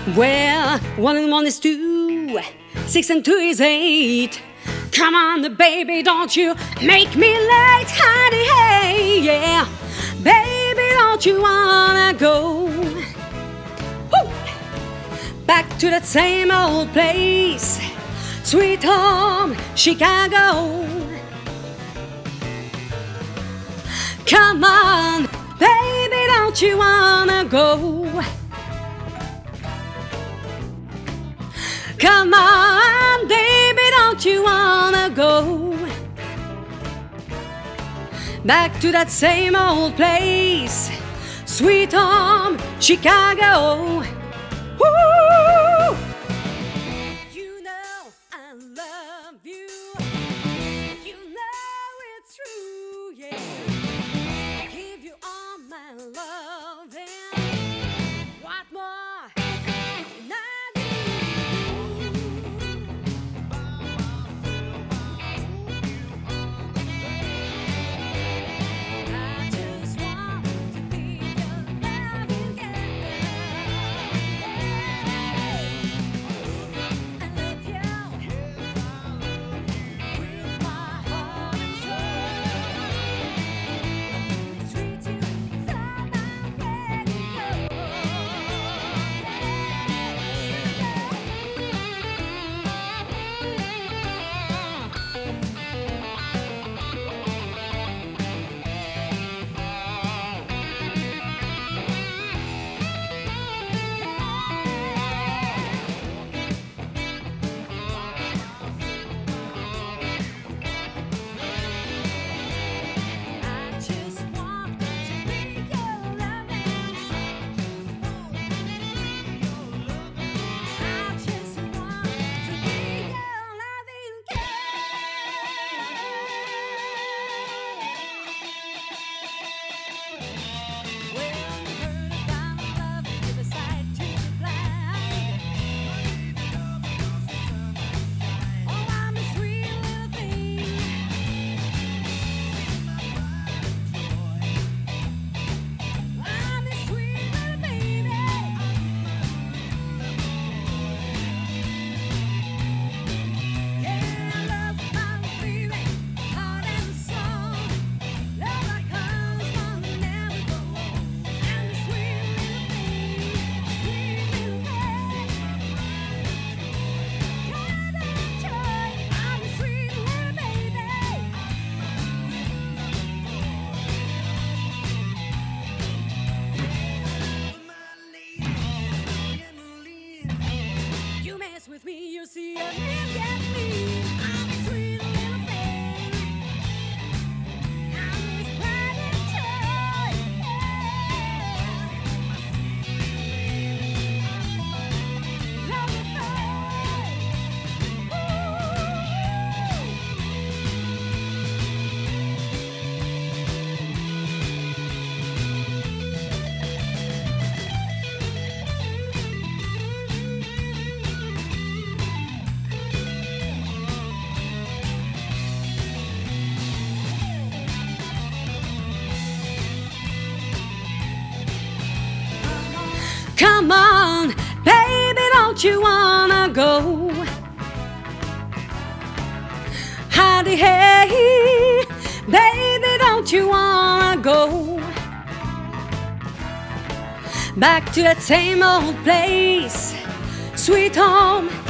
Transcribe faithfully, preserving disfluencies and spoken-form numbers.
Well, one and one is two, six and two is eight. Come on, baby, don't you make me late, honey, hey, yeah. Baby, don't you wanna go Woo! Back to that same old place, sweet home, Chicago. Come on, baby, don't you wanna go? Come on, baby, don't you wanna go back to that same old place, sweet home, Chicago. Woo! You know I love you. You know it's true, yeah. Give you all my love and what more? With me, you see, I can't get me. I'm a sweet little thing. I'm this private toy. Love you, come on, baby, don't you wanna go? Howdy, hey, baby, don't you wanna go back to that same old place, sweet home,